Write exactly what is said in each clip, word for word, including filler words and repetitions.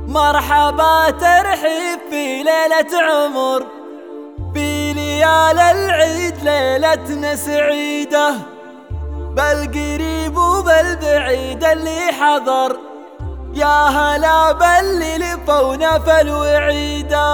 مرحبا ترحيب في ليلة عمر، في ليال العيد ليلتنا سعيدة، بالقريب وبالبعيد اللي حضر يا هلا باللي لفونا في الوعيدة.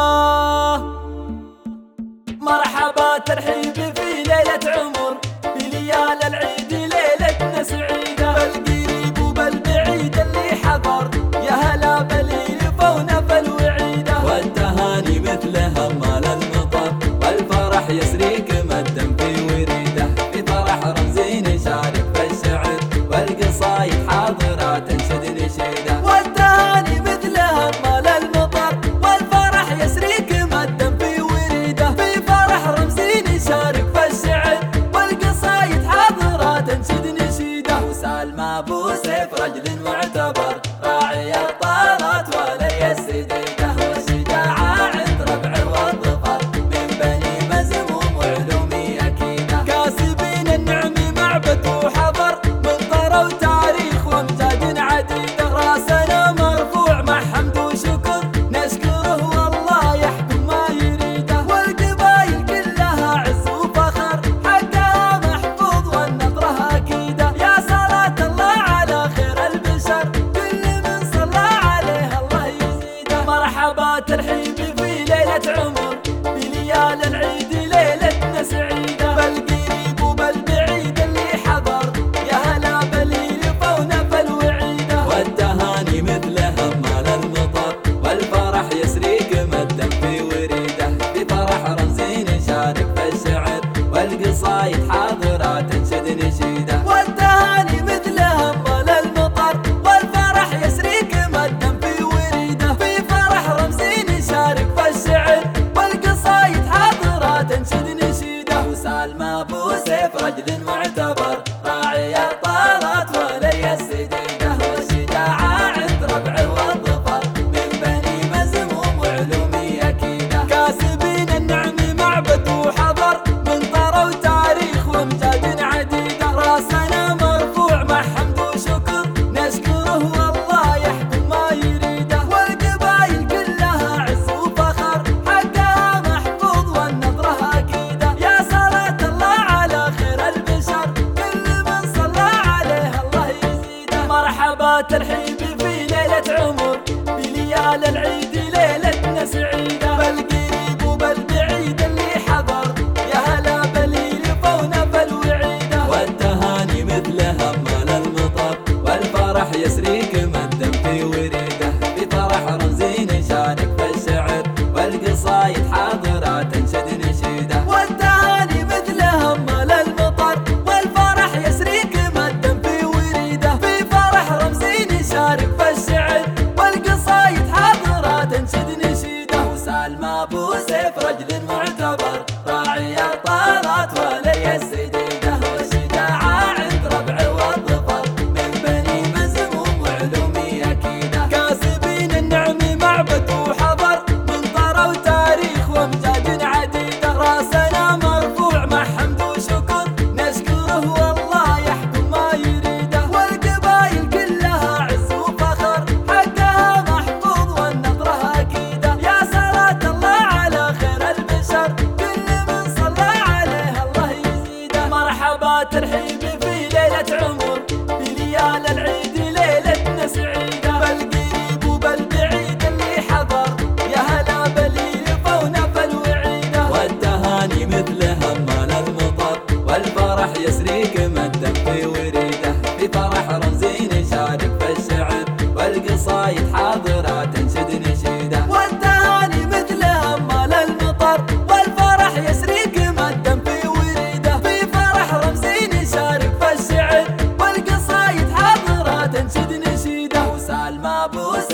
مرحبا ترحيب في ليلة عمر، في ليال العيد ليلتنا سعيدة، بالقريب وبالبعيد اللي حضر يا هلا باللي لفونا في الوعيدة. والتهاني مثل همال المطر، والفرح يسري كما الدم في وريده، في فرح رمزي نشارك في الشعر، والقصايد حاضرة تنشد نشيده. والتهاني مثل همال المطر، والفرح يسري كما الدم في وريده، في فرح رمزي نشارك في الشعر، والقصايد حاضرة تنشد نشيده. وسالم ابو سيف رجل معتبر، راعي الطارات ولي السديده، وشجاعه عند ربع والظفر، من بني مزموم وعلومي اكيده. كاسبين النعم معبد وحضر، من طرى وتاريخ وامجاد عديده، راسنا مرفوع مع حمد وشكر، نشكره والله يحكم ما يريده. والقبايل كلها عز وفخر، حقها محفوظ والنظره اكيده. يا صلاة الله على خير البشر، كل من صلى عليه الله يزيده. مرحبا ترحيب في ليلة عمر، في ليال العيد ليلتنا سعيدة، بالقريب وبالبعيد اللي حضر يا هلا باللي لفونا في الوعيدة. والتهاني مثل همال المطر، والفرح يسري كما الدم في وريده، في فرح رمزي نشارك في الشعر، والقصايد حاضرة تنشد نشيده. والتهاني مثل همال المطر، والفرح يسري كما الدم في وريده، في فرح رمزي نشارك في الشعر، والقصايد حاضرة تنشد نشيده. وسالم ابو سيف رجل معتبر، راعي الطارات ولي السديده، وشجاعه عند ربع والظفر، من بني مزموم وعلومي اكيده. كاسبين النعم معبد وحضر، من طرى وتاريخ وامجاد عديده، راسنا مرفوع مع حمد وشكر، نشكره والله يحكم ما يريده. والقبايل كلها عز وفخر، حقها محفوظ والنظره اكيده. يا صلاة الله على خير البشر، كل من صلى عليه الله يزيده. مرحبا ترحيب في ليلة عمر، في ليال العيد ليلتنا سعيدة، بالقريب وبالبعيد اللي حضر يا هلا باللي لفونا في الوعيدة. والتهاني مثل همال المطر، والفرح يسري كما الدم في وريده، في فرح رمزي نشارك في الشعر، والقصايد حاضرة تنشد نشيده. والتهاني مثل همال المطر، والفرح يسري كما الدم في وريده، في فرح رمزي نشارك في الشعر، والقصايد حاضرة تنشد نشيده. وسالم ابو سيف رجل معتبر، راعي الطارات ولي السديده، وشجاعه عند ربع والظفر، من بني مزموم وعلومي اكيده. كاسبين النعم معبد وحضر، من طرى وتاريخ وامجاد عديده، راسنا مرفوع مع حمد وشكر، نشكره والله يحكم ما يريده. والقبايل كلها عز وفخر، حقها محفوظ والنظره اكيده. يا صلاة الله على خير البشر، كل من صلى عليه الله يزيده. مرحبا ترحيب في ليلة عمر، في ليال العيد ليلتنا سعيدة، بالقريب وبالبعيد اللي حضر يا هلا باللي لفونا في الوعيدة. والتهاني مثل همال المطر، والفرح يسري كما الدم في وريده، في فرح رمزي نشارك في الشعر، والقصايد حاضرة تنشد نشيده. والتهاني مثل همال المطر، والفرح يسري كما الدم في وريده، في فرح رمزي نشارك في الشعر، والقصايد حاضرة تنشد نشيده. وسالم ابو